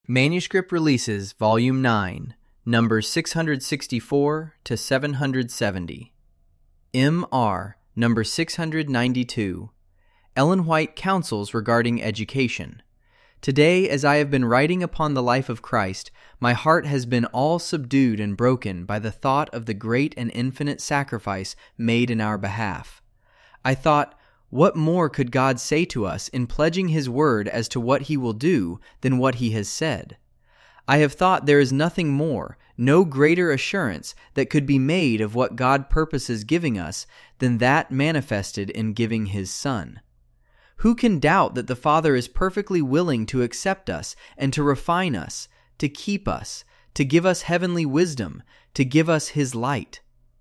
Manuscript Releases, Volume 9, numbers 664 to 770. M.R., number 692. Ellen White Counsels Regarding Education. Today, as I have been writing upon the life of Christ, my heart has been all subdued and broken by the thought of the great and infinite sacrifice made in our behalf. I thought, what more could God say to us in pledging His word as to what He will do than what He has said? I have thought there is nothing more, no greater assurance that could be made of what God purposes giving us than that manifested in giving His Son. Who can doubt that the Father is perfectly willing to accept us and to refine us, to keep us, to give us heavenly wisdom, to give us His light?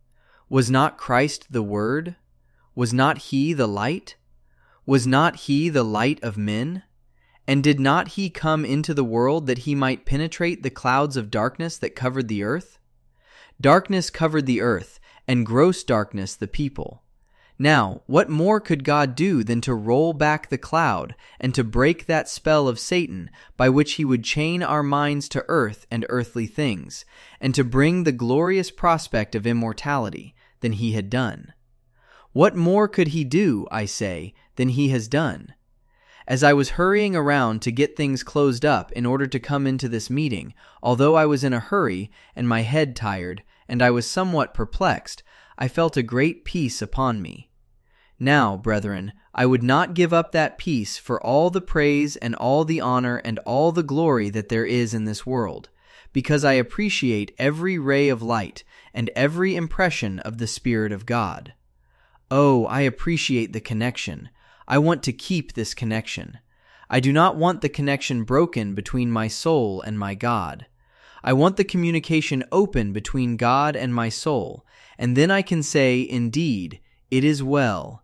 Was not Christ the Word? Was not He the light? Was not He the light of men? And did not He come into the world that He might penetrate the clouds of darkness that covered the earth? Darkness covered the earth, and gross darkness the people. Now, what more could God do than to roll back the cloud and to break that spell of Satan by which he would chain our minds to earth and earthly things, and to bring the glorious prospect of immortality than He had done? What more could He do, I say, than He has done? As I was hurrying around to get things closed up in order to come into this meeting, although I was in a hurry and my head tired, and I was somewhat perplexed, I felt a great peace upon me. Now, brethren, I would not give up that peace for all the praise and all the honor and all the glory that there is in this world, because I appreciate every ray of light and every impression of the Spirit of God. Oh, I appreciate the connection. I want to keep this connection. I do not want the connection broken between my soul and my God. I want the communication open between God and my soul, and then I can say, indeed, it is well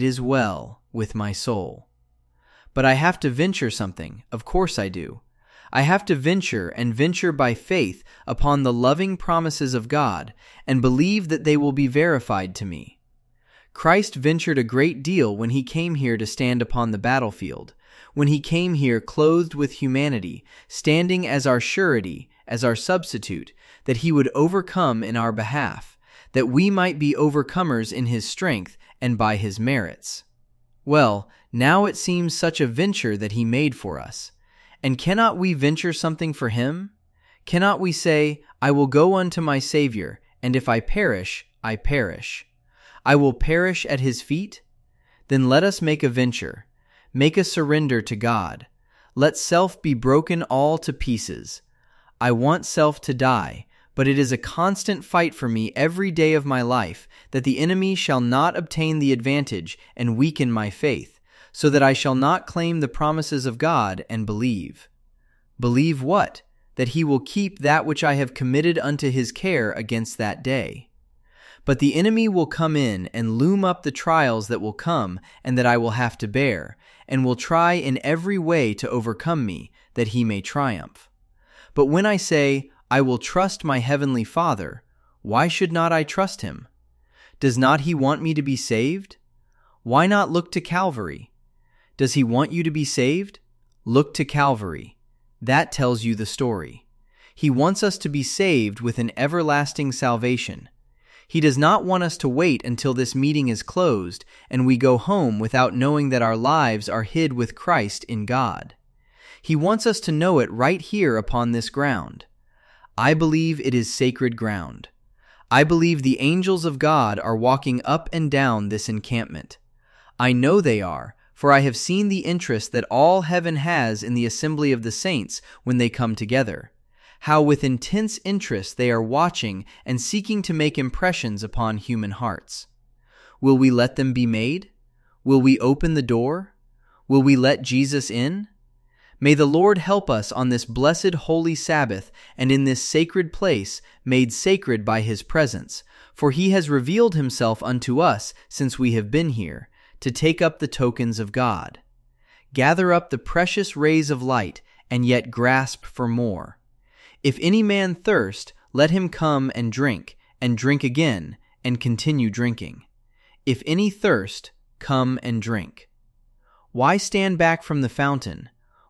with my soul. But I have to venture something, of course I do. I have to venture and venture by faith upon the loving promises of God, and believe that they will be verified to me. Christ ventured a great deal when He came here to stand upon the battlefield, when He came here clothed with humanity, standing as our surety, as our substitute, that He would overcome in our behalf, that we might be overcomers in His strength and by His merits. Well, now it seems such a venture that He made for us. And cannot we venture something for Him? Cannot we say, I will go unto my Savior, and if I perish, I perish. I will perish at His feet? Then let us make a venture. Make a surrender to God. Let self be broken all to pieces. I want self to die, but it is a constant fight for me every day of my life that the enemy shall not obtain the advantage and weaken my faith, so that I shall not claim the promises of God and believe. Believe what? That He will keep that which I have committed unto His care against that day. But the enemy will come in and loom up the trials that will come and that I will have to bear, and will try in every way to overcome me, that he may triumph. But when I say, I will trust my heavenly Father, why should not I trust Him? Does not He want me to be saved? Why not look to Calvary? Does He want you to be saved? Look to Calvary. That tells you the story. He wants us to be saved with an everlasting salvation. He does not want us to wait until this meeting is closed and we go home without knowing that our lives are hid with Christ in God. He wants us to know it right here upon this ground. I believe it is sacred ground. I believe the angels of God are walking up and down this encampment. I know they are, for I have seen the interest that all heaven has in the assembly of the saints when they come together. How with intense interest they are watching and seeking to make impressions upon human hearts. Will we let them be made? Will we open the door? Will we let Jesus in? May the Lord help us on this blessed holy Sabbath and in this sacred place made sacred by His presence, for He has revealed Himself unto us since we have been here, to take up the tokens of God. Gather up the precious rays of light and yet grasp for more. If any man thirst, let him come and drink again, and continue drinking. If any thirst, come and drink. Why stand back from the fountain?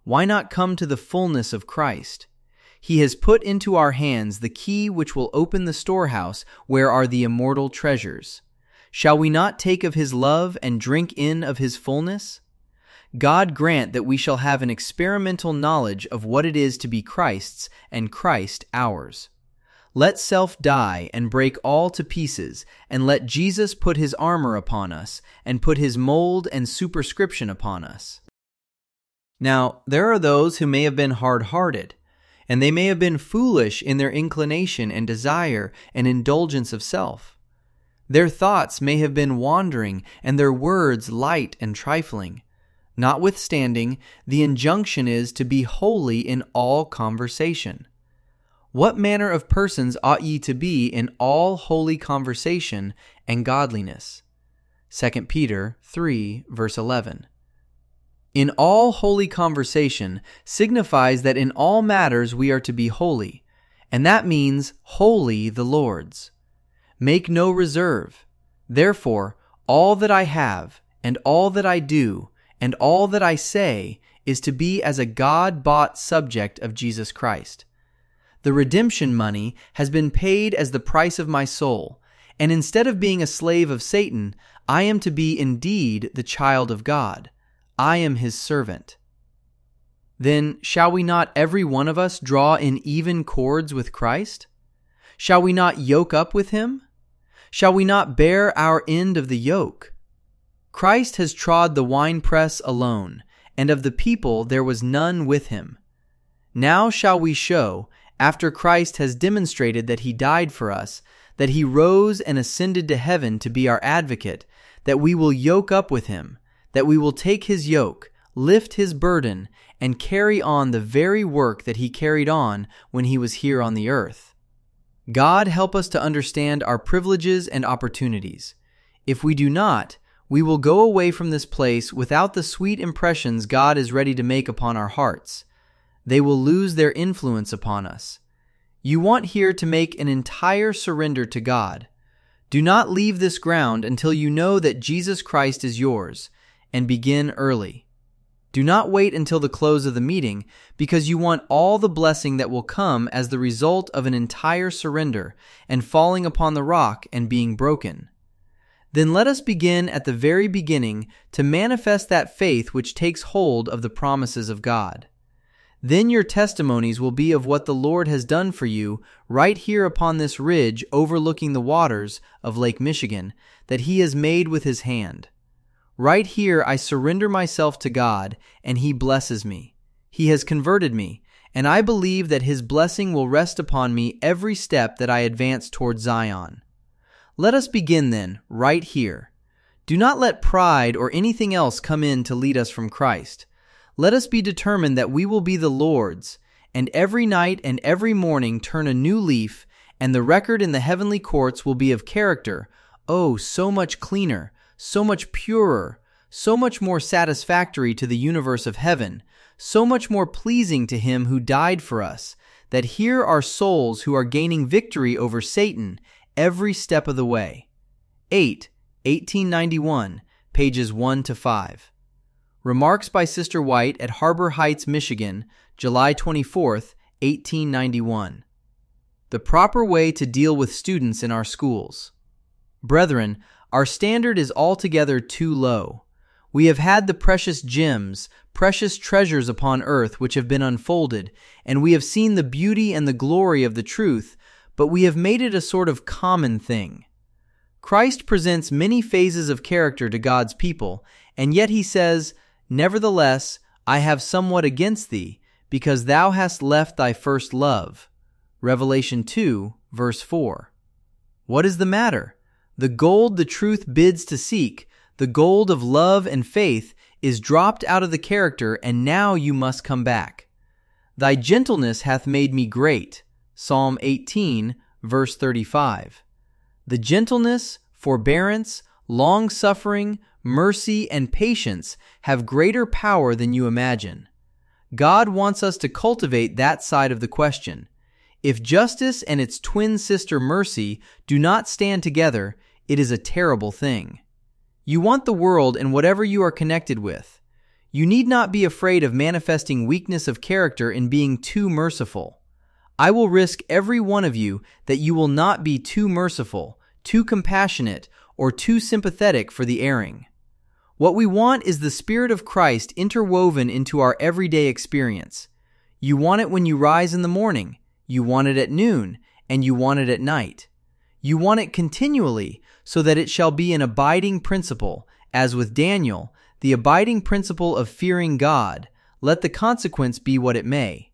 why not come to the fullness of Christ? He has put into our hands the key which will open the storehouse where are the immortal treasures. Shall we not take of his love and drink in of his fullness? God grant that we shall have an experimental knowledge of what it is to be Christ's and Christ ours. Let self die and break all to pieces, and let Jesus put his armor upon us and put his mold and superscription upon us. Now, there are those who may have been hard-hearted, and they may have been foolish in their inclination and desire and indulgence of self. Their thoughts may have been wandering, and their words light and trifling. Notwithstanding, the injunction is to be holy in all conversation. What manner of persons ought ye to be in all holy conversation and godliness? 2 Peter 3, verse 11. In all holy conversation signifies that in all matters we are to be holy, and that means wholly the Lord's. Make no reserve. Therefore, all that I have, and all that I do, and all that I say is to be as a God-bought subject of Jesus Christ. The redemption money has been paid as the price of my soul, and instead of being a slave of Satan, I am to be indeed the child of God. I am his servant. Then shall we not every one of us draw in even cords with Christ? Shall we not yoke up with him? Shall we not bear our end of the yoke? Christ has trod the winepress alone, and of the people there was none with him. Now shall we show, after Christ has demonstrated that he died for us, that he rose and ascended to heaven to be our advocate, that we will yoke up with him, that we will take his yoke, lift his burden, and carry on the very work that he carried on when he was here on the earth. God help us to understand our privileges and opportunities. If we do not, we will go away from this place without the sweet impressions God is ready to make upon our hearts. They will lose their influence upon us. You want here to make an entire surrender to God. Do not leave this ground until you know that Jesus Christ is yours, and begin early. Do not wait until the close of the meeting, because you want all the blessing that will come as the result of an entire surrender and falling upon the rock and being broken. Then let us begin at the very beginning to manifest that faith which takes hold of the promises of God. Then your testimonies will be of what the Lord has done for you right here upon this ridge overlooking the waters of Lake Michigan that he has made with his hand. Right here I surrender myself to God, and he blesses me. He has converted me, and I believe that his blessing will rest upon me every step that I advance toward Zion. Let us begin then, right here. Do not let pride or anything else come in to lead us from Christ. Let us be determined that we will be the Lord's, and every night and every morning turn a new leaf, and the record in the heavenly courts will be of character, oh, so much cleaner, so much purer, so much more satisfactory to the universe of heaven, so much more pleasing to him who died for us, that here are souls who are gaining victory over Satan every step of the way. 8, 1891, pages 1-5. Remarks by Sister White at Harbor Heights, Michigan, July 24, 1891. The proper way to deal with students in our schools. Brethren, our standard is altogether too low. We have had the precious gems, precious treasures upon earth which have been unfolded, and we have seen the beauty and the glory of the truth, but we have made it a sort of common thing. Christ presents many phases of character to God's people, and yet he says, "Nevertheless, I have somewhat against thee, because thou hast left thy first love." Revelation 2, verse 4. What is the matter? The gold the truth bids to seek, the gold of love and faith, is dropped out of the character, and now you must come back. Thy gentleness hath made me great. Psalm 18, verse 35. The gentleness, forbearance, long-suffering, mercy, and patience have greater power than you imagine. God wants us to cultivate that side of the question. If justice and its twin sister mercy do not stand together, it is a terrible thing. You want the world and whatever you are connected with. You need not be afraid of manifesting weakness of character in being too merciful. I will risk every one of you that you will not be too merciful, too compassionate, or too sympathetic for the erring. What we want is the Spirit of Christ interwoven into our everyday experience. You want it when you rise in the morning, you want it at noon, and you want it at night. You want it continually, so that it shall be an abiding principle, as with Daniel, the abiding principle of fearing God, let the consequence be what it may.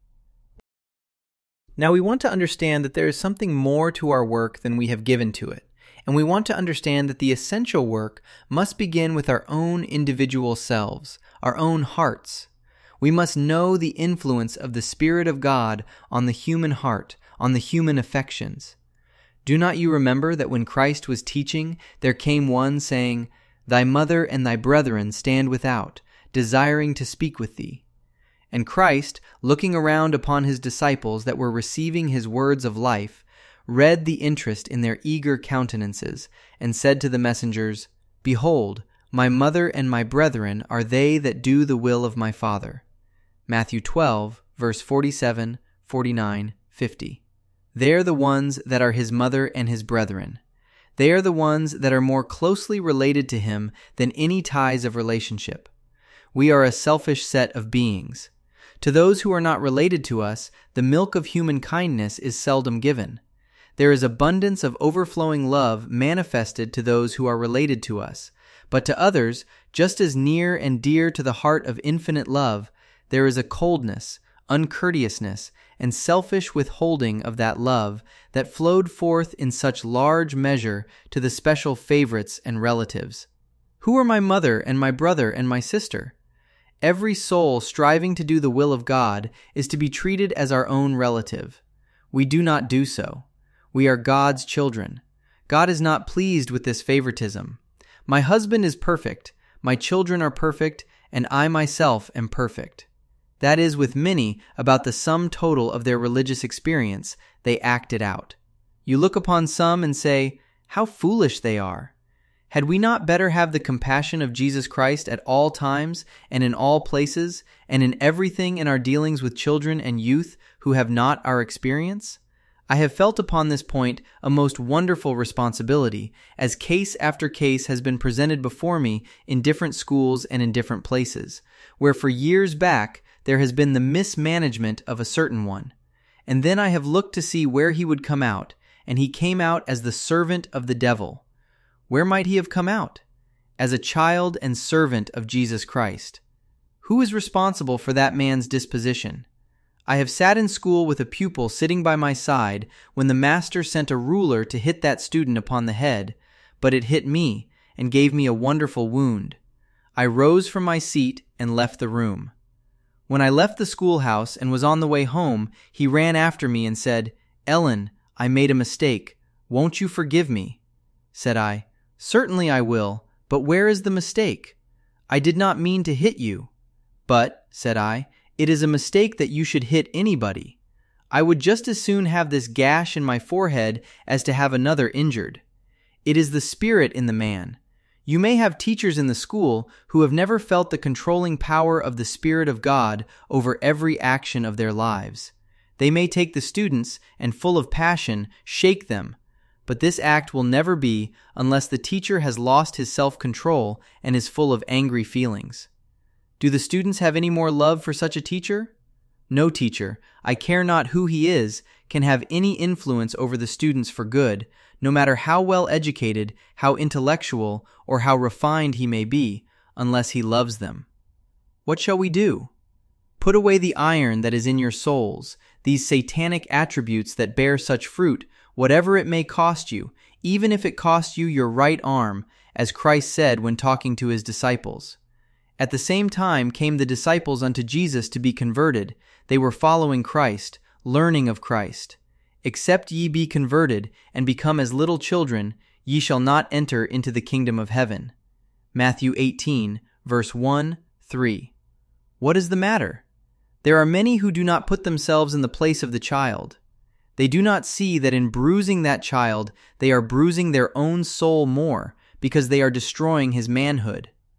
Now we want to understand that there is something more to our work than we have given to it, and we want to understand that the essential work must begin with our own individual selves, our own hearts. We must know the influence of the Spirit of God on the human heart, on the human affections. Do not you remember that when Christ was teaching, there came one saying, "Thy mother and thy brethren stand without, desiring to speak with thee." And Christ, looking around upon his disciples that were receiving his words of life, read the interest in their eager countenances, and said to the messengers, "Behold, my mother and my brethren are they that do the will of my Father." Matthew 12, verse 47, 49, 50. They are the ones that are his mother and his brethren. They are the ones that are more closely related to him than any ties of relationship. We are a selfish set of beings. To those who are not related to us, the milk of human kindness is seldom given. There is abundance of overflowing love manifested to those who are related to us, but to others, just as near and dear to the heart of infinite love, there is a coldness, uncourteousness, and selfish withholding of that love that flowed forth in such large measure to the special favorites and relatives. Who are my mother and my brother and my sister? Every soul striving to do the will of God is to be treated as our own relative. We do not do so. We are God's children. God is not pleased with this favoritism. My husband is perfect, my children are perfect, and I myself am perfect. That is, with many, about the sum total of their religious experience, they act it out. You look upon some and say, "How foolish they are." Had we not better have the compassion of Jesus Christ at all times and in all places and in everything in our dealings with children and youth who have not our experience? I have felt upon this point a most wonderful responsibility, as case after case has been presented before me in different schools and in different places, where for years back there has been the mismanagement of a certain one. And then I have looked to see where he would come out, and he came out as the servant of the devil. Where might he have come out? As a child and servant of Jesus Christ. Who is responsible for that man's disposition? I have sat in school with a pupil sitting by my side when the master sent a ruler to hit that student upon the head, but it hit me and gave me a wonderful wound. I rose from my seat and left the room. When I left the schoolhouse and was on the way home, he ran after me and said, "Ellen, I made a mistake. Won't you forgive me?" Said I, "Certainly I will, but where is the mistake? I did not mean to hit you." "But," said I, "it is a mistake that you should hit anybody. I would just as soon have this gash in my forehead as to have another injured. It is the spirit in the man. You may have teachers in the school who have never felt the controlling power of the Spirit of God over every action of their lives. They may take the students and, full of passion, shake them, but this act will never be unless the teacher has lost his self-control and is full of angry feelings. Do the students have any more love for such a teacher? No teacher, I care not who he is, can have any influence over the students for good, no matter how well educated, how intellectual, or how refined he may be, unless he loves them. What shall we do? Put away the iron that is in your souls, these satanic attributes that bear such fruit, whatever it may cost you, even if it cost you your right arm, as Christ said when talking to his disciples. At the same time came the disciples unto Jesus to be converted. They were following Christ, learning of Christ. Except ye be converted, and become as little children, ye shall not enter into the kingdom of heaven. Matthew 18, verse 1, 3. What is the matter? There are many who do not put themselves in the place of the child. They do not see that in bruising that child, they are bruising their own soul more, because they are destroying his manhood.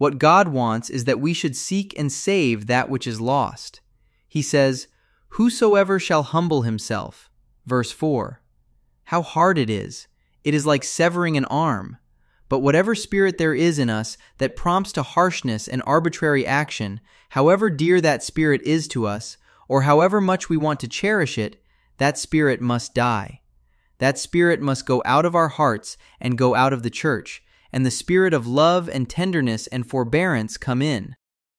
What God wants is that we should seek and save that which is lost. He says, "Whosoever shall humble himself." Verse 4. How hard it is. It is like severing an arm. But whatever spirit there is in us that prompts to harshness and arbitrary action, however dear that spirit is to us, or however much we want to cherish it, that spirit must die. That spirit must go out of our hearts and go out of the church, and the spirit of love and tenderness and forbearance come in.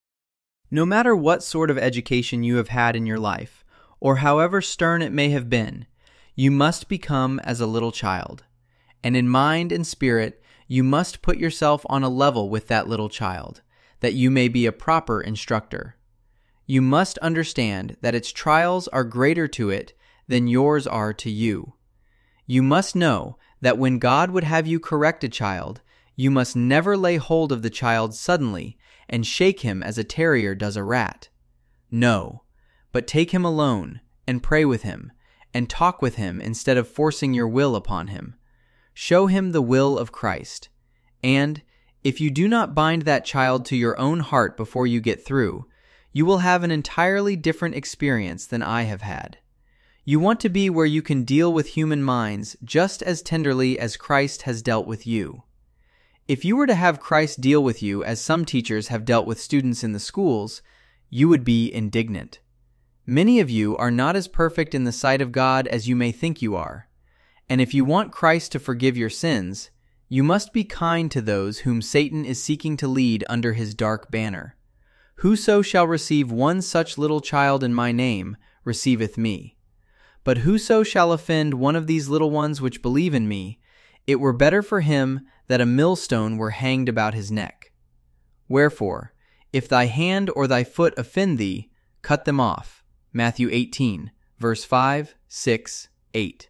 No matter what sort of education you have had in your life, or however stern it may have been, you must become as a little child. And in mind and spirit, you must put yourself on a level with that little child, that you may be a proper instructor. You must understand that its trials are greater to it than yours are to you. You must know that when God would have you correct a child, you must never lay hold of the child suddenly and shake him as a terrier does a rat. No, but take him alone and pray with him and talk with him instead of forcing your will upon him. Show him the will of Christ. And, if you do not bind that child to your own heart before you get through, you will have an entirely different experience than I have had. You want to be where you can deal with human minds just as tenderly as Christ has dealt with you. If you were to have Christ deal with you as some teachers have dealt with students in the schools, you would be indignant. Many of you are not as perfect in the sight of God as you may think you are. And if you want Christ to forgive your sins, you must be kind to those whom Satan is seeking to lead under his dark banner. Whoso shall receive one such little child in my name receiveth me. But whoso shall offend one of these little ones which believe in me, it were better for him that a millstone were hanged about his neck. Wherefore, if thy hand or thy foot offend thee, cut them off. Matthew 18, verse 5, 6, 8.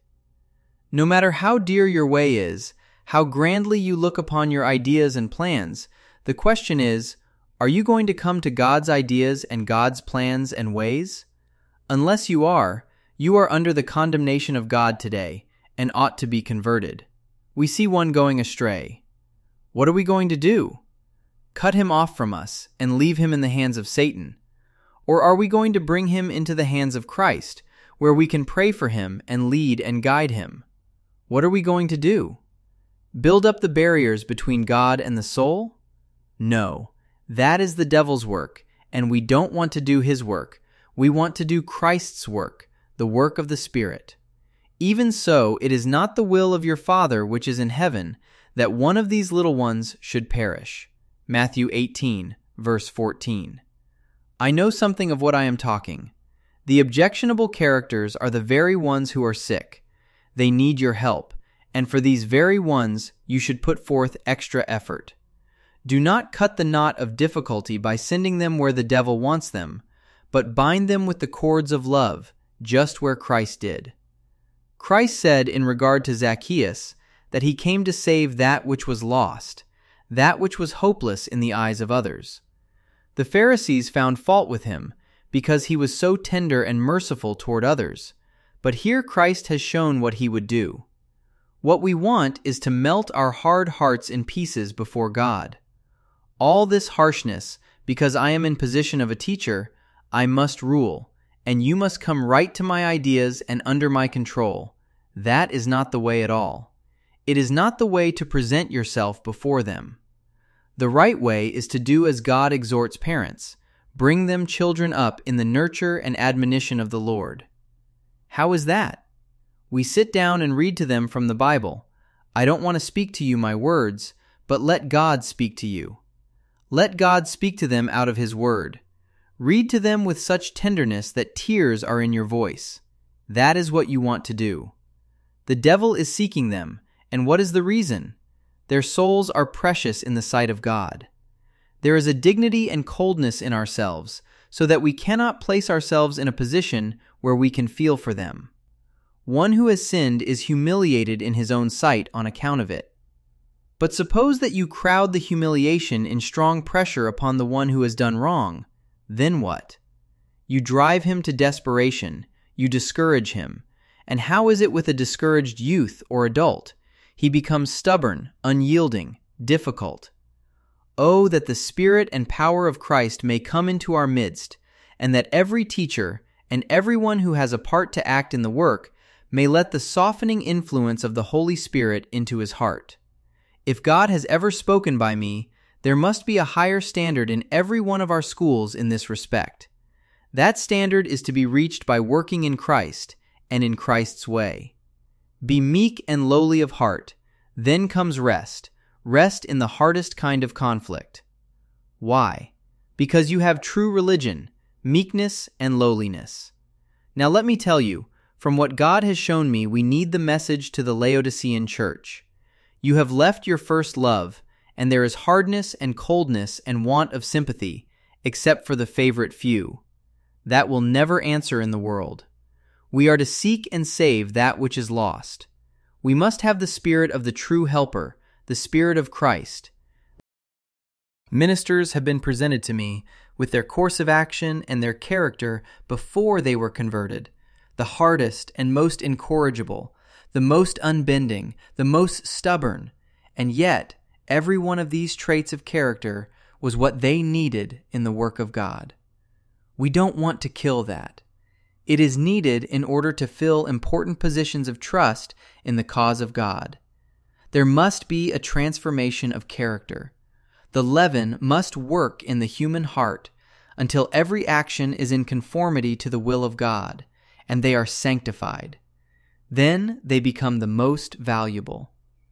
No matter how dear your way is, how grandly you look upon your ideas and plans, the question is, are you going to come to God's ideas and God's plans and ways? Unless you are under the condemnation of God today and ought to be converted. We see one going astray. What are we going to do? Cut him off from us and leave him in the hands of Satan? Or are we going to bring him into the hands of Christ, where we can pray for him and lead and guide him? What are we going to do? Build up the barriers between God and the soul? No, that is the devil's work, and we don't want to do his work. We want to do Christ's work, the work of the Spirit. Even so, it is not the will of your Father which is in heaven that one of these little ones should perish. Matthew 18, verse 14. I know something of what I am talking. The objectionable characters are the very ones who are sick. They need your help, and for these very ones you should put forth extra effort. Do not cut the knot of difficulty by sending them where the devil wants them, but bind them with the cords of love, just where Christ did. Christ said in regard to Zacchaeus that he came to save that which was lost, that which was hopeless in the eyes of others. The Pharisees found fault with him because he was so tender and merciful toward others, but here Christ has shown what he would do. What we want is to melt our hard hearts in pieces before God. All this harshness, because I am in position of a teacher, I must rule, and you must come right to my ideas and under my control. That is not the way at all. It is not the way to present yourself before them. The right way is to do as God exhorts parents. Bring them children up in the nurture and admonition of the Lord. How is that? We sit down and read to them from the Bible. I don't want to speak to you my words, but let God speak to you. Let God speak to them out of His Word. Read to them with such tenderness that tears are in your voice. That is what you want to do. The devil is seeking them, and what is the reason? Their souls are precious in the sight of God. There is a dignity and coldness in ourselves, so that we cannot place ourselves in a position where we can feel for them. One who has sinned is humiliated in his own sight on account of it. But suppose that you crowd the humiliation in strong pressure upon the one who has done wrong, then what? You drive him to desperation, you discourage him. And how is it with a discouraged youth or adult? He becomes stubborn, unyielding, difficult. Oh, that the Spirit and power of Christ may come into our midst, and that every teacher and everyone who has a part to act in the work may let the softening influence of the Holy Spirit into his heart. If God has ever spoken by me, there must be a higher standard in every one of our schools in this respect. That standard is to be reached by working in Christ and in Christ's way. Be meek and lowly of heart, then comes rest in the hardest kind of conflict. Why? Because you have true religion, meekness, and lowliness. Now let me tell you, from what God has shown me, we need the message to the Laodicean church. You have left your first love, and there is hardness and coldness and want of sympathy, except for the favorite few. That will never answer in the world. We are to seek and save that which is lost. We must have the spirit of the true helper, the Spirit of Christ. Ministers have been presented to me with their course of action and their character before they were converted, the hardest and most incorrigible, the most unbending, the most stubborn, and yet every one of these traits of character was what they needed in the work of God. We don't want to kill that. It is needed in order to fill important positions of trust in the cause of God. There must be a transformation of character. The leaven must work in the human heart until every action is in conformity to the will of God, and they are sanctified. Then they become the most valuable.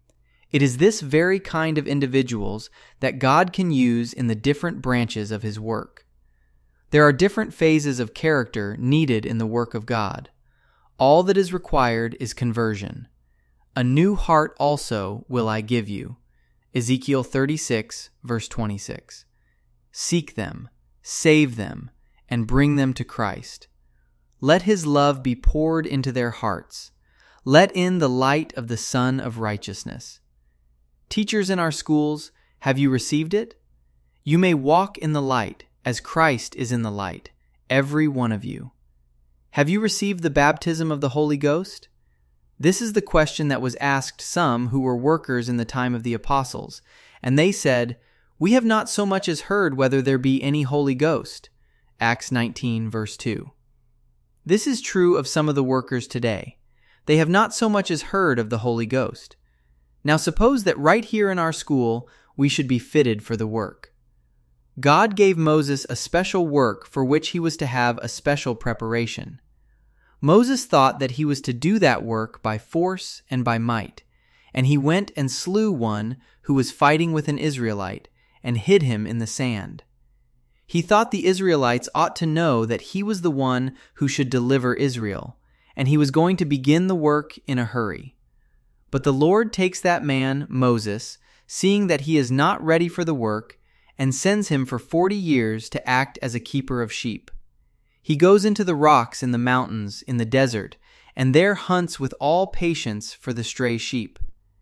It is this very kind of individuals that God can use in the different branches of His work. There are different phases of character needed in the work of God. All that is required is conversion. A new heart also will I give you. Ezekiel 36, verse 26. Seek them, save them, and bring them to Christ. Let His love be poured into their hearts. Let in the light of the Sun of Righteousness. Teachers in our schools, have you received it? You may walk in the light, as Christ is in the light, every one of you. Have you received the baptism of the Holy Ghost? This is the question that was asked some who were workers in the time of the apostles, and they said, We have not so much as heard whether there be any Holy Ghost. Acts 19, verse 2. This is true of some of the workers today. They have not so much as heard of the Holy Ghost. Now suppose that right here in our school, we should be fitted for the work. God gave Moses a special work for which he was to have a special preparation. Moses thought that he was to do that work by force and by might, and he went and slew one who was fighting with an Israelite and hid him in the sand. He thought the Israelites ought to know that he was the one who should deliver Israel, and he was going to begin the work in a hurry. But the Lord takes that man, Moses, seeing that he is not ready for the work, and sends him for 40 years to act as a keeper of sheep. He goes into the rocks in the mountains, in the desert, and there hunts with all patience for the stray sheep.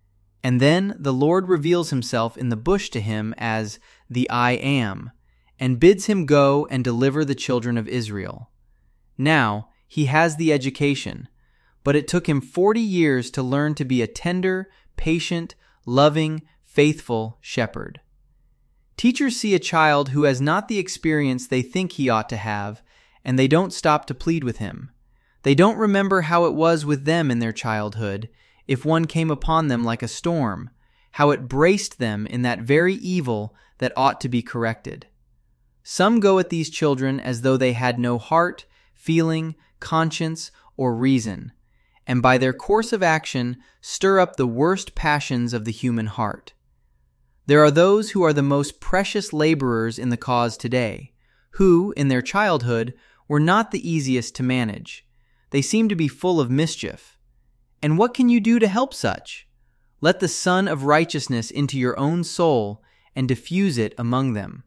And then the Lord reveals himself in the bush to him as the I Am, and bids him go and deliver the children of Israel. Now he has the education, but it took him 40 years to learn to be a tender, patient, loving, faithful shepherd. Teachers see a child who has not the experience they think he ought to have, and they don't stop to plead with him. They don't remember how it was with them in their childhood, if one came upon them like a storm, how it braced them in that very evil that ought to be corrected. Some go at these children as though they had no heart, feeling, conscience, or reason, and by their course of action stir up the worst passions of the human heart. There are those who are the most precious laborers in the cause today, who, in their childhood, were not the easiest to manage. They seem to be full of mischief. And what can you do to help such? Let the Sun of Righteousness into your own soul and diffuse it among them.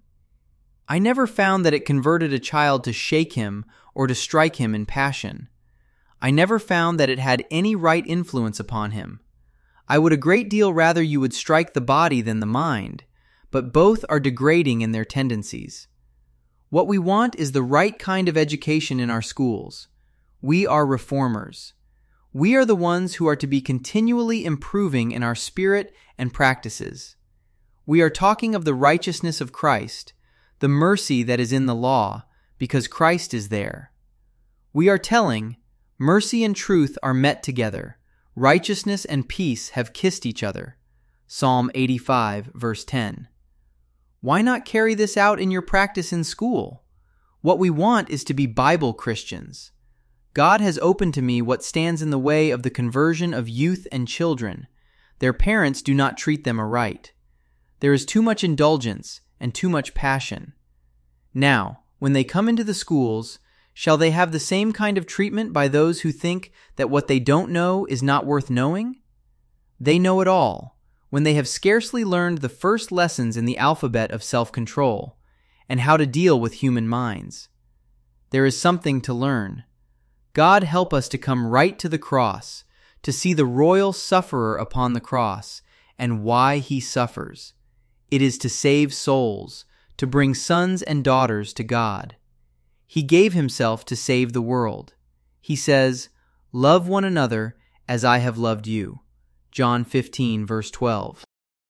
I never found that it converted a child to shake him or to strike him in passion. I never found that it had any right influence upon him. I would a great deal rather you would strike the body than the mind, but both are degrading in their tendencies. What we want is the right kind of education in our schools. We are reformers. We are the ones who are to be continually improving in our spirit and practices. We are talking of the righteousness of Christ, the mercy that is in the law, because Christ is there. We are telling, mercy and truth are met together. Righteousness and peace have kissed each other. Psalm 85, verse 10. Why not carry this out in your practice in school? What we want is to be Bible Christians. God has opened to me what stands in the way of the conversion of youth and children. Their parents do not treat them aright. There is too much indulgence and too much passion. Now, when they come into the schools, shall they have the same kind of treatment by those who think that what they don't know is not worth knowing? They know it all, when they have scarcely learned the first lessons in the alphabet of self-control, and how to deal with human minds. There is something to learn. God help us to come right to the cross, to see the royal sufferer upon the cross, and why he suffers. It is to save souls, to bring sons and daughters to God. He gave himself to save the world. He says, "Love one another as I have loved you." John 15, verse 12.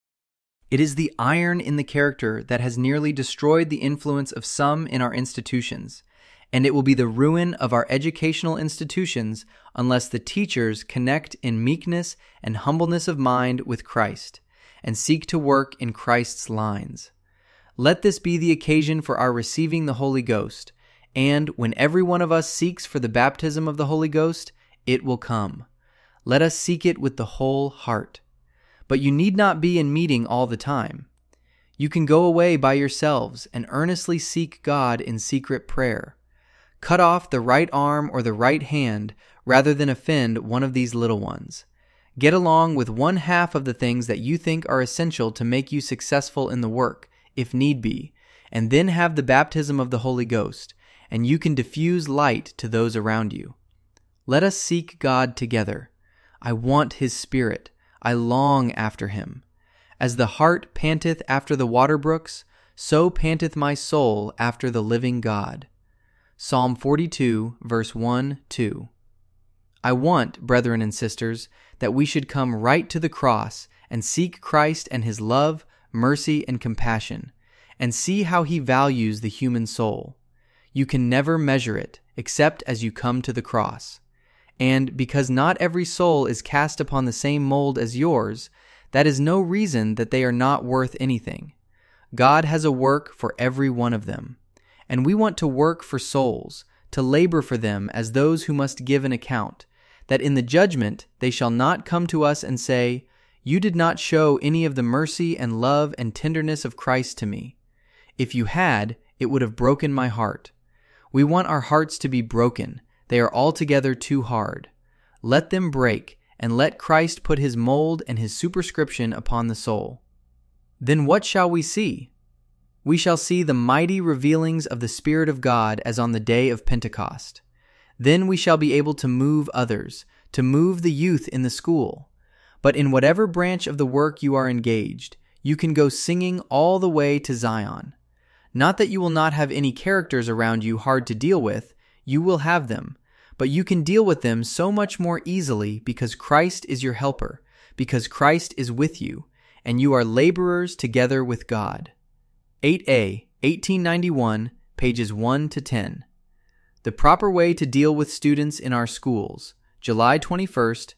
It is the iron in the character that has nearly destroyed the influence of some in our institutions, and it will be the ruin of our educational institutions unless the teachers connect in meekness and humbleness of mind with Christ, and seek to work in Christ's lines. Let this be the occasion for our receiving the Holy Ghost, and when every one of us seeks for the baptism of the Holy Ghost, it will come. Let us seek it with the whole heart. But you need not be in meeting all the time. You can go away by yourselves and earnestly seek God in secret prayer. Cut off the right arm or the right hand rather than offend one of these little ones. Get along with one half of the things that you think are essential to make you successful in the work, if need be, and then have the baptism of the Holy Ghost, and you can diffuse light to those around you. Let us seek God together. I want His Spirit. I long after Him. As the hart panteth after the water brooks, so panteth my soul after the living God. Psalm 42, verse 1, 2. I want, brethren and sisters, that we should come right to the cross and seek Christ and His love, mercy, and compassion, and see how He values the human soul. You can never measure it except as you come to the cross. And because not every soul is cast upon the same mold as yours, that is no reason that they are not worth anything. God has a work for every one of them. And we want to work for souls, to labor for them as those who must give an account, that in the judgment they shall not come to us and say, "You did not show any of the mercy and love and tenderness of Christ to me. If you had, it would have broken my heart." We want our hearts to be broken. They are altogether too hard. Let them break, and let Christ put His mold and His superscription upon the soul. Then what shall we see? We shall see the mighty revealings of the Spirit of God as on the day of Pentecost. Then we shall be able to move others, to move the youth in the school. But in whatever branch of the work you are engaged, you can go singing all the way to Zion. Not that you will not have any characters around you hard to deal with, you will have them, but you can deal with them so much more easily because Christ is your helper, because Christ is with you, and you are laborers together with God. 8A, 1891, pages 1 to 10. The Proper Way to Deal with Students in Our Schools, July 21st,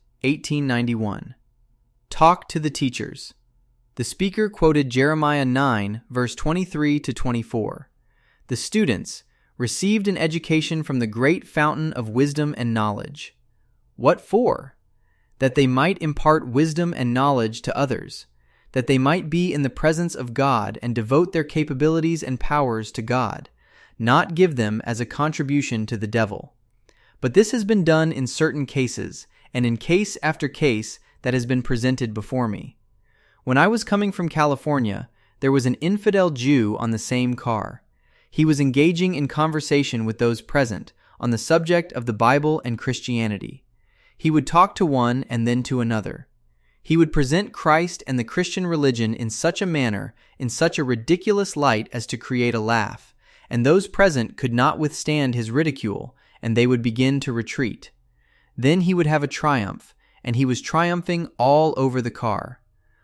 1891. Talk to the Teachers. The speaker quoted Jeremiah 9, verse 23 to 24. The students received an education from the great fountain of wisdom and knowledge. What for? That they might impart wisdom and knowledge to others, that they might be in the presence of God and devote their capabilities and powers to God, not give them as a contribution to the devil. But this has been done in certain cases, and in case after case that has been presented before me. When I was coming from California, there was an infidel Jew on the same car. He was engaging in conversation with those present on the subject of the Bible and Christianity. He would talk to one and then to another. He would present Christ and the Christian religion in such a manner, in such a ridiculous light as to create a laugh, and those present could not withstand his ridicule, and they would begin to retreat. Then he would have a triumph, and he was triumphing all over the car.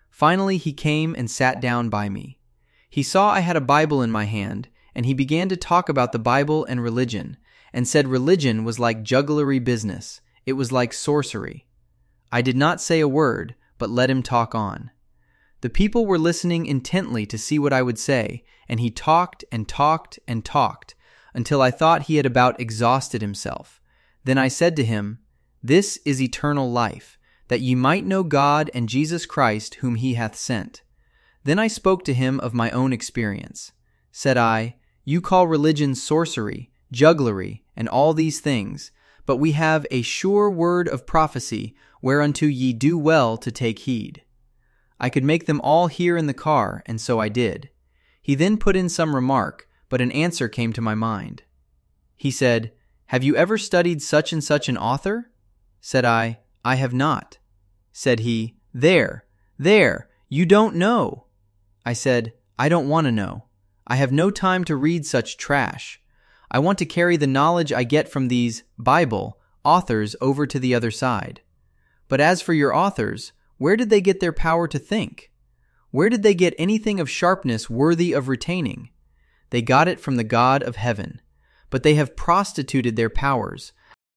Finally, he came and sat down by me. He saw I had a Bible in my hand, and he began to talk about the Bible and religion, and said religion was like jugglery business. It was like sorcery. I did not say a word, but let him talk on. The people were listening intently to see what I would say, and he talked and talked and talked, until I thought he had about exhausted himself. Then I said to him, "This is eternal life, that ye might know God and Jesus Christ whom he hath sent." Then I spoke to him of my own experience. Said I, "You call religion sorcery, jugglery, and all these things, but we have a sure word of prophecy, whereunto ye do well to take heed." I could make them all hear in the car, and so I did. He then put in some remark, but an answer came to my mind. He said, "Have you ever studied such and such an author?" Said I have not. Said he, There, you don't know." I said, "I don't want to know. I have no time to read such trash. I want to carry the knowledge I get from these Bible authors over to the other side. But as for your authors, where did they get their power to think? Where did they get anything of sharpness worthy of retaining? They got it from the God of heaven, but they have prostituted their powers."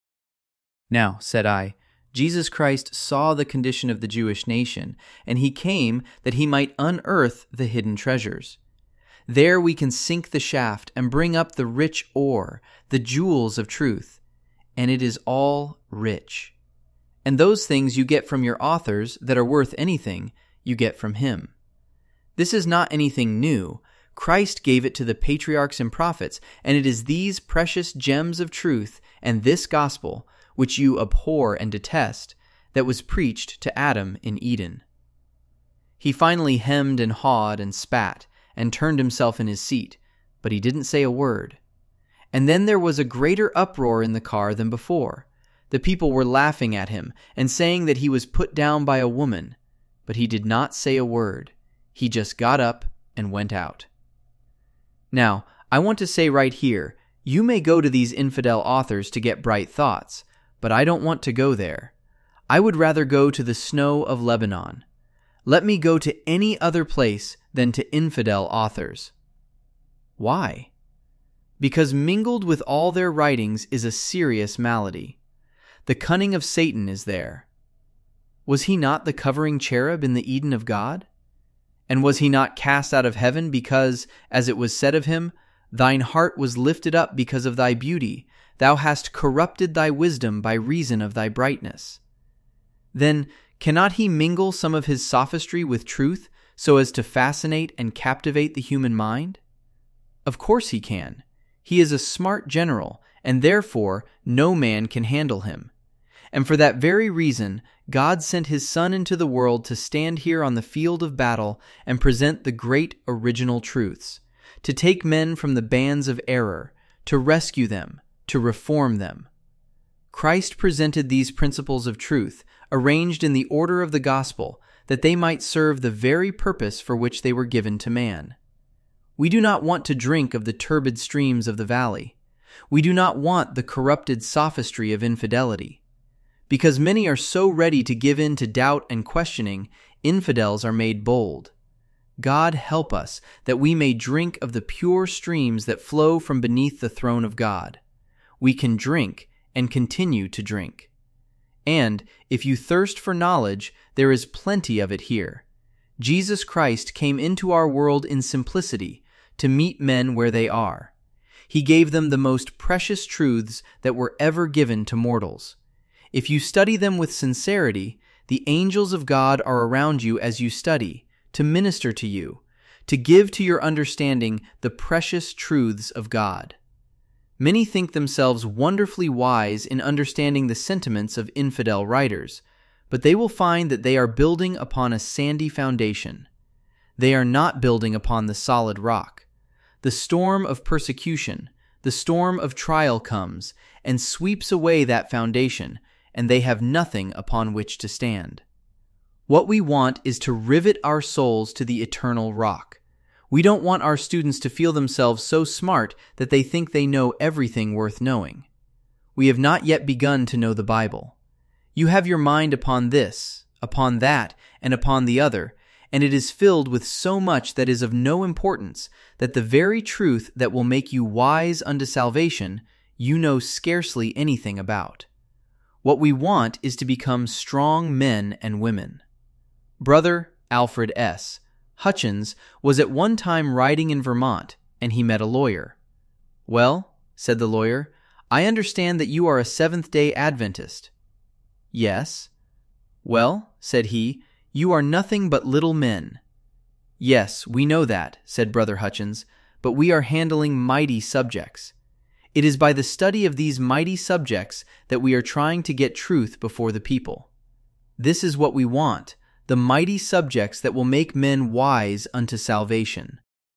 Now, said I, Jesus Christ saw the condition of the Jewish nation, and he came that he might unearth the hidden treasures. There we can sink the shaft and bring up the rich ore, the jewels of truth, and it is all rich. And those things you get from your authors that are worth anything, you get from him. This is not anything new. Christ gave it to the patriarchs and prophets, and it is these precious gems of truth and this gospel, which you abhor and detest, that was preached to Adam in Eden. He finally hemmed and hawed and spat and turned himself in his seat, but he didn't say a word. And then there was a greater uproar in the car than before. The people were laughing at him and saying that he was put down by a woman, but he did not say a word. He just got up and went out. Now, I want to say right here, you may go to these infidel authors to get bright thoughts, but I don't want to go there. I would rather go to the snow of Lebanon. Let me go to any other place than to infidel authors. Why? Because mingled with all their writings is a serious malady. The cunning of Satan is there. Was he not the covering cherub in the Eden of God? And was he not cast out of heaven because, as it was said of him, "Thine heart was lifted up because of thy beauty, thou hast corrupted thy wisdom by reason of thy brightness"? Then, cannot he mingle some of his sophistry with truth so as to fascinate and captivate the human mind? Of course he can. He is a smart general, and therefore no man can handle him. And for that very reason, God sent his Son into the world to stand here on the field of battle and present the great original truths, to take men from the bands of error, to rescue them, to reform them. Christ presented these principles of truth, arranged in the order of the gospel, that they might serve the very purpose for which they were given to man. We do not want to drink of the turbid streams of the valley. We do not want the corrupted sophistry of infidelity. Because many are so ready to give in to doubt and questioning, infidels are made bold. God help us that we may drink of the pure streams that flow from beneath the throne of God. We can drink and continue to drink. And if you thirst for knowledge, there is plenty of it here. Jesus Christ came into our world in simplicity to meet men where they are. He gave them the most precious truths that were ever given to mortals. If you study them with sincerity, the angels of God are around you as you study, to minister to you, to give to your understanding the precious truths of God. Many think themselves wonderfully wise in understanding the sentiments of infidel writers, but they will find that they are building upon a sandy foundation. They are not building upon the solid rock. The storm of persecution, the storm of trial comes and sweeps away that foundation, and they have nothing upon which to stand. What we want is to rivet our souls to the eternal rock. We don't want our students to feel themselves so smart that they think they know everything worth knowing. We have not yet begun to know the Bible. You have your mind upon this, upon that, and upon the other, and it is filled with so much that is of no importance that the very truth that will make you wise unto salvation you know scarcely anything about. What we want is to become strong men and women. Brother Alfred S. Hutchins was at one time riding in Vermont, and he met a lawyer. "Well," said the lawyer, "I understand that you are a Seventh-day Adventist." "Yes." "Well," said he, "you are nothing but little men." "Yes, we know that," said Brother Hutchins, "but we are handling mighty subjects. It is by the study of these mighty subjects that we are trying to get truth before the people. This is what we want, the mighty subjects that will make men wise unto salvation."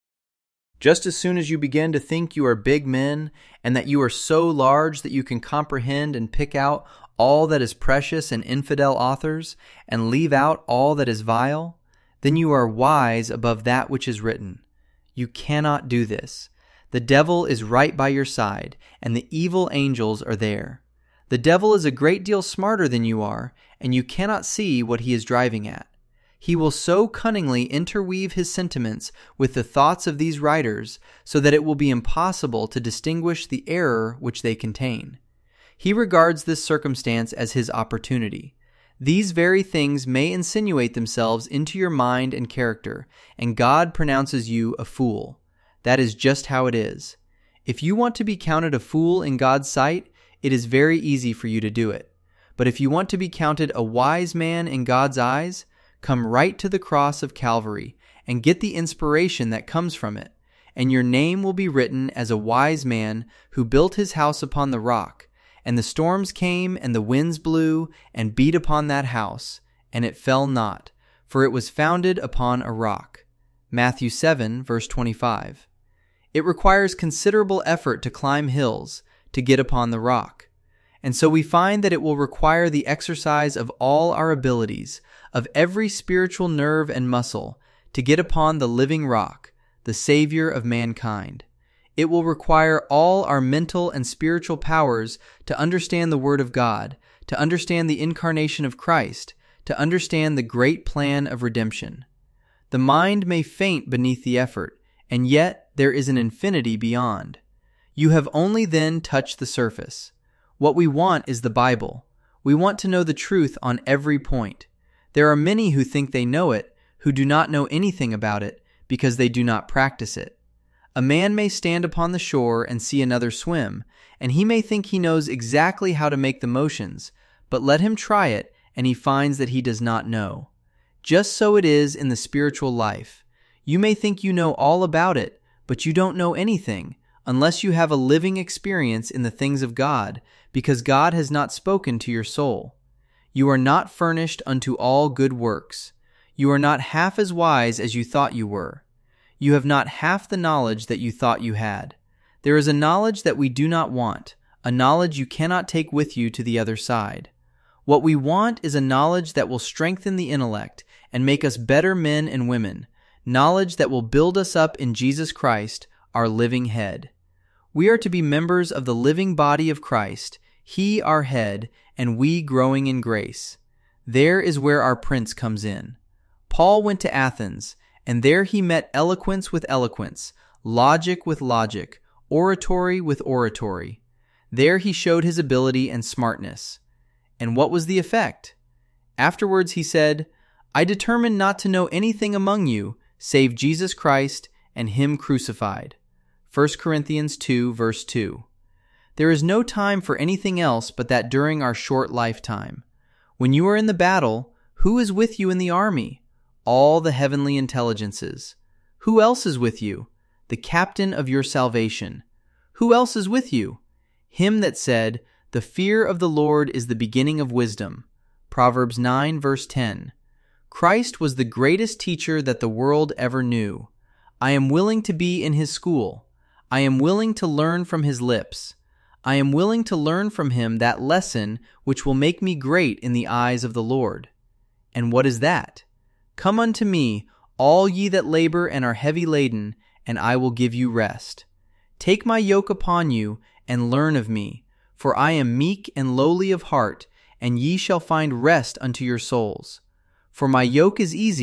Just as soon as you begin to think you are big men and that you are so large that you can comprehend and pick out all that is precious in infidel authors and leave out all that is vile, then you are wise above that which is written. You cannot do this. The devil is right by your side, and the evil angels are there. The devil is a great deal smarter than you are, and you cannot see what he is driving at. He will so cunningly interweave his sentiments with the thoughts of these writers so that it will be impossible to distinguish the error which they contain. He regards this circumstance as his opportunity. These very things may insinuate themselves into your mind and character, and God pronounces you a fool. That is just how it is. If you want to be counted a fool in God's sight, it is very easy for you to do it. But if you want to be counted a wise man in God's eyes, come right to the cross of Calvary and get the inspiration that comes from it, and your name will be written as a wise man who built his house upon the rock, and the storms came and the winds blew and beat upon that house, and it fell not, for it was founded upon a rock. Matthew 7, verse 25. It requires considerable effort to climb hills, to get upon the rock. And so we find that it will require the exercise of all our abilities, of every spiritual nerve and muscle, to get upon the living rock, the Savior of mankind. It will require all our mental and spiritual powers to understand the Word of God, to understand the incarnation of Christ, to understand the great plan of redemption. The mind may faint beneath the effort, and yet there is an infinity beyond. You have only then touched the surface. What we want is the Bible. We want to know the truth on every point. There are many who think they know it, who do not know anything about it, because they do not practice it. A man may stand upon the shore and see another swim, and he may think he knows exactly how to make the motions, but let him try it, and he finds that he does not know. Just so it is in the spiritual life. You may think you know all about it, but you don't know anything, unless you have a living experience in the things of God, because God has not spoken to your soul. You are not furnished unto all good works. You are not half as wise as you thought you were. You have not half the knowledge that you thought you had. There is a knowledge that we do not want, a knowledge you cannot take with you to the other side. What we want is a knowledge that will strengthen the intellect and make us better men and women, knowledge that will build us up in Jesus Christ, our living head. We are to be members of the living body of Christ, He our head, and we growing in grace. There is where our prince comes in. Paul went to Athens, and there he met eloquence with eloquence, logic with logic, oratory with oratory. There he showed his ability and smartness. And what was the effect? Afterwards he said, "I determined not to know anything among you save Jesus Christ and Him crucified." 1 Corinthians 2, verse 2. There is no time for anything else but that during our short lifetime. When you are in the battle, who is with you in the army? All the heavenly intelligences. Who else is with you? The captain of your salvation. Who else is with you? Him that said, "The fear of the Lord is the beginning of wisdom." Proverbs 9, verse 10. Christ was the greatest teacher that the world ever knew. I am willing to be in His school. I am willing to learn from His lips. I am willing to learn from Him that lesson which will make me great in the eyes of the Lord. And what is that? "Come unto me, all ye that labor and are heavy laden, and I will give you rest. Take my yoke upon you, and learn of me, for I am meek and lowly of heart, and ye shall find rest unto your souls. For my yoke is easy,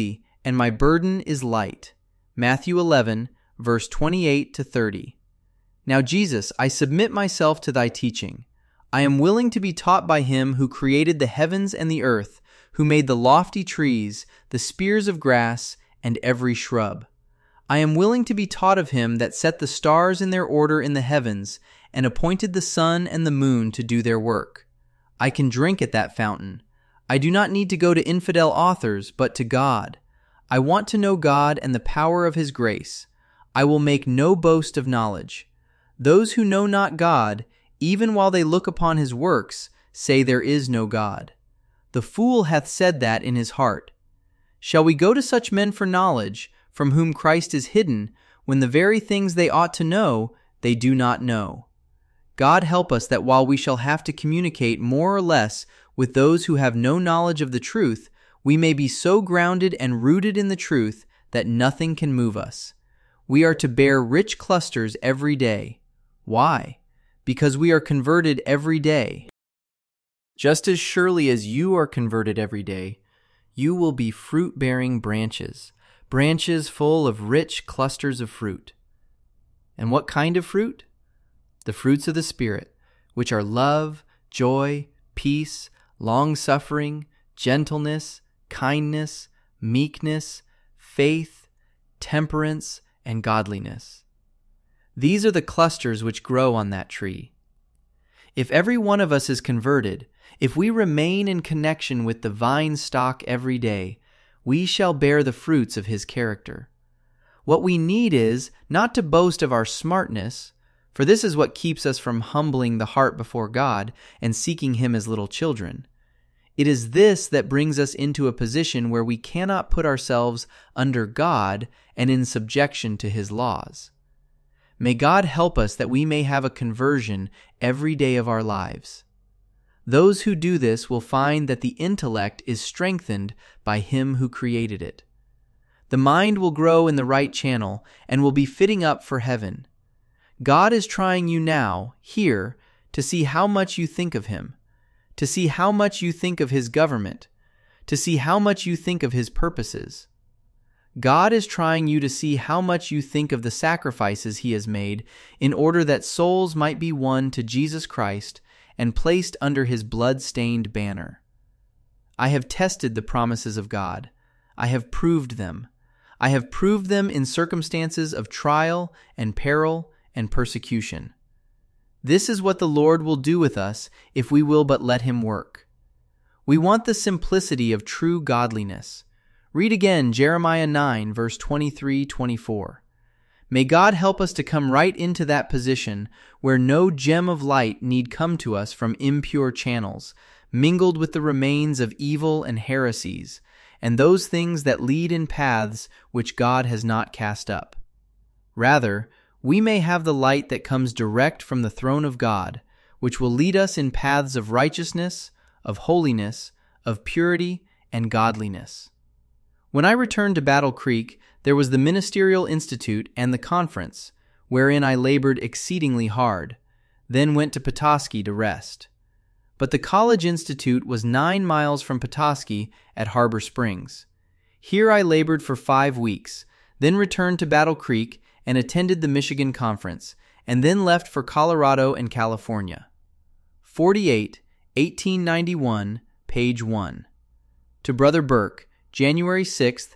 and my burden is light. Matthew 11, verse 28 to 30. Now, Jesus, I submit myself to thy teaching. I am willing to be taught by him who created the heavens and the earth, who made the lofty trees, the spears of grass, and every shrub. I am willing to be taught of him that set the stars in their order in the heavens, and appointed the sun and the moon to do their work. I can drink at that fountain. I do not need to go to infidel authors, but to God. I want to know God and the power of his grace. I will make no boast of knowledge. Those who know not God, even while they look upon his works, say there is no God. The fool hath said that in his heart. Shall we go to such men for knowledge, from whom Christ is hidden, when the very things they ought to know, they do not know? God help us that while we shall have to communicate more or less with those who have no knowledge of the truth, we may be so grounded and rooted in the truth that nothing can move us. We are to bear rich clusters every day. Why? Because we are converted every day. Just as surely as you are converted every day, you will be fruit-bearing branches, branches full of rich clusters of fruit. And what kind of fruit? The fruits of the Spirit, which are love, joy, peace, long-suffering, gentleness, kindness, meekness, faith, temperance, and godliness. These are the clusters which grow on that tree. If every one of us is converted, if we remain in connection with the vine stock every day, we shall bear the fruits of his character. What we need is not to boast of our smartness, for this is what keeps us from humbling the heart before God and seeking him as little children. It is this that brings us into a position where we cannot put ourselves under God and in subjection to his laws. May God help us that we may have a conversion every day of our lives. Those who do this will find that the intellect is strengthened by him who created it. The mind will grow in the right channel and will be fitting up for heaven. God is trying you now, here, to see how much you think of him, to see how much you think of his government, to see how much you think of his purposes. God is trying you to see how much you think of the sacrifices he has made in order that souls might be won to Jesus Christ and placed under his blood-stained banner. I have tested the promises of God. I have proved them. I have proved them in circumstances of trial and peril and persecution. This is what the Lord will do with us if we will but let him work. We want the simplicity of true godliness. Read again Jeremiah 9, verse 23-24. May God help us to come right into that position where no gem of light need come to us from impure channels, mingled with the remains of evil and heresies, and those things that lead in paths which God has not cast up. Rather, we may have the light that comes direct from the throne of God, which will lead us in paths of righteousness, of holiness, of purity, and godliness. When I returned to Battle Creek, there was the Ministerial Institute and the conference, wherein I labored exceedingly hard, then went to Petoskey to rest. But the College Institute was 9 miles from Petoskey at Harbor Springs. Here I labored for 5 weeks, then returned to Battle Creek and attended the Michigan Conference, and then left for Colorado and California. 48, 1891, page 1. To Brother Burke, January 6,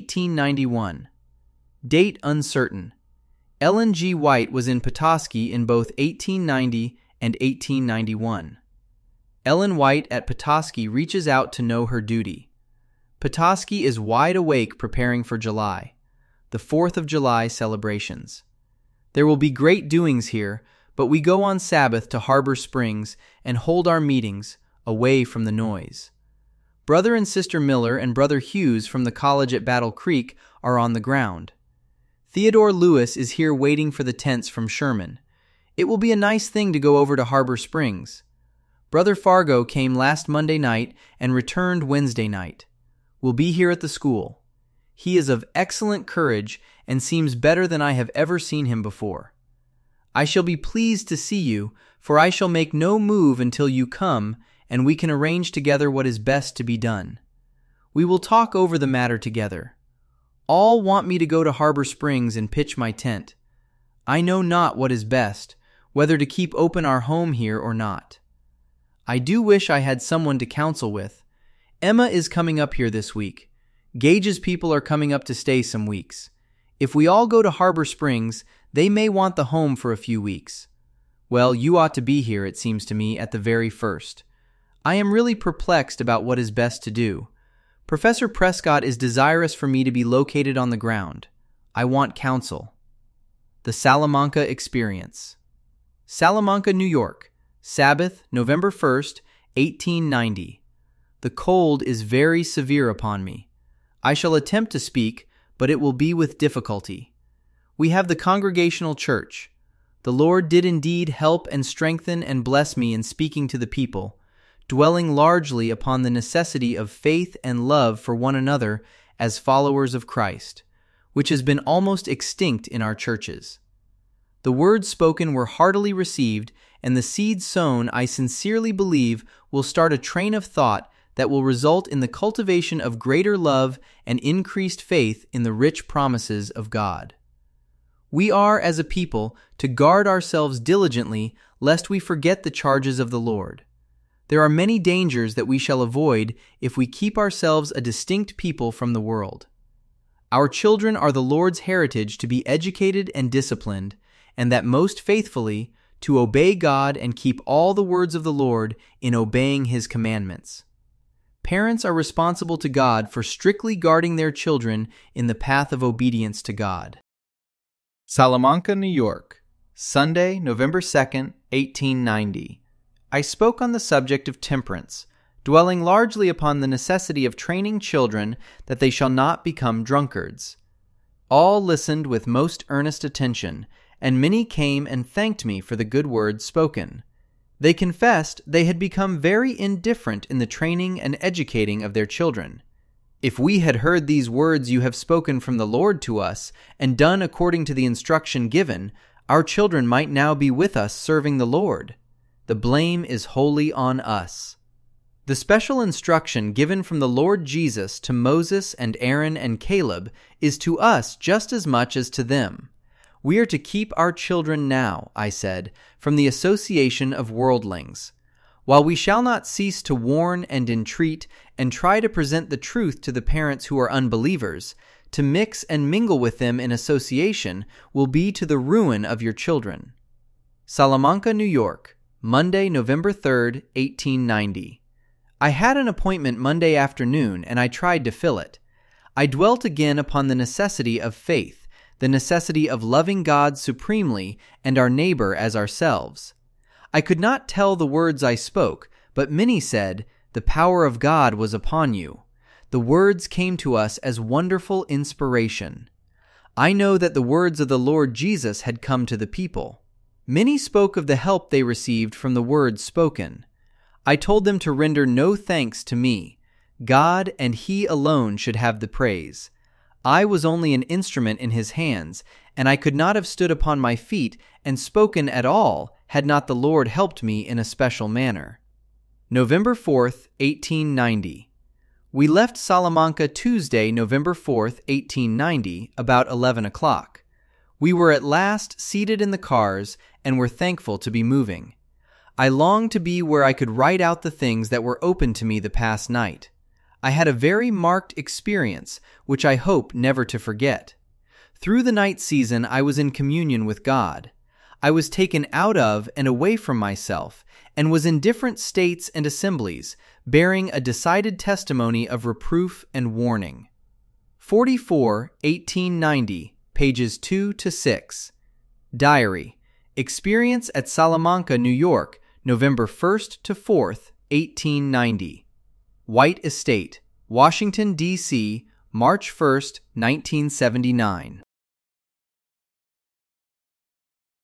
1891. Date uncertain. Ellen G. White was in Petoskey in both 1890 and 1891. Ellen White at Petoskey reaches out to know her duty. Petoskey is wide awake preparing for July, the 4th of July celebrations. There will be great doings here, but we go on Sabbath to Harbor Springs and hold our meetings away from the noise. Brother and Sister Miller and Brother Hughes from the college at Battle Creek are on the ground. Theodore Lewis is here waiting for the tents from Sherman. It will be a nice thing to go over to Harbor Springs. Brother Fargo came last Monday night and returned Wednesday night. Will be here at the school. He is of excellent courage and seems better than I have ever seen him before. I shall be pleased to see you, for I shall make no move until you come, and we can arrange together what is best to be done. We will talk over the matter together. All want me to go to Harbor Springs and pitch my tent. I know not what is best, whether to keep open our home here or not. I do wish I had someone to counsel with. Emma is coming up here this week. Gage's people are coming up to stay some weeks. If we all go to Harbor Springs, they may want the home for a few weeks. Well, you ought to be here, it seems to me, at the very first. I am really perplexed about what is best to do. Professor Prescott is desirous for me to be located on the ground. I want counsel. The Salamanca Experience. Salamanca, New York. Sabbath, November 1st, 1890. The cold is very severe upon me. I shall attempt to speak, but it will be with difficulty. We have the Congregational Church. The Lord did indeed help and strengthen and bless me in speaking to the people, dwelling largely upon the necessity of faith and love for one another as followers of Christ, which has been almost extinct in our churches. The words spoken were heartily received, and the seed sown, I sincerely believe, will start a train of thought that will result in the cultivation of greater love and increased faith in the rich promises of God. We are, as a people, to guard ourselves diligently lest we forget the charges of the Lord. There are many dangers that we shall avoid if we keep ourselves a distinct people from the world. Our children are the Lord's heritage to be educated and disciplined, and that most faithfully to obey God and keep all the words of the Lord in obeying His commandments. Parents are responsible to God for strictly guarding their children in the path of obedience to God. Salamanca, New York, Sunday, November 2nd, 1890. I spoke on the subject of temperance, dwelling largely upon the necessity of training children that they shall not become drunkards. All listened with most earnest attention, and many came and thanked me for the good words spoken. They confessed they had become very indifferent in the training and educating of their children. If we had heard these words you have spoken from the Lord to us, and done according to the instruction given, our children might now be with us serving the Lord. The blame is wholly on us. The special instruction given from the Lord Jesus to Moses and Aaron and Caleb is to us just as much as to them. We are to keep our children now, I said, from the association of worldlings. While we shall not cease to warn and entreat and try to present the truth to the parents who are unbelievers, to mix and mingle with them in association will be to the ruin of your children. Salamanca, New York, Monday, November 3rd, 1890. I had an appointment Monday afternoon, and I tried to fill it. I dwelt again upon the necessity of faith, the necessity of loving God supremely and our neighbor as ourselves. I could not tell the words I spoke, but many said, "The power of God was upon you." The words came to us as wonderful inspiration. I know that the words of the Lord Jesus had come to the people. Many spoke of the help they received from the words spoken. I told them to render no thanks to me. God and He alone should have the praise. I was only an instrument in His hands, and I could not have stood upon my feet and spoken at all had not the Lord helped me in a special manner. November 4th, 1890. We left Salamanca Tuesday, November 4th, 1890, about 11 o'clock. We were at last seated in the cars and were thankful to be moving. I longed to be where I could write out the things that were open to me the past night. I had a very marked experience, which I hope never to forget. Through the night season, I was in communion with God. I was taken out of and away from myself, and was in different states and assemblies, bearing a decided testimony of reproof and warning. 44, 1890, pages 2 to 6. Diary. Experience at Salamanca, New York, November 1st to 4th, 1890. White Estate, Washington, D.C., March 1st, 1979.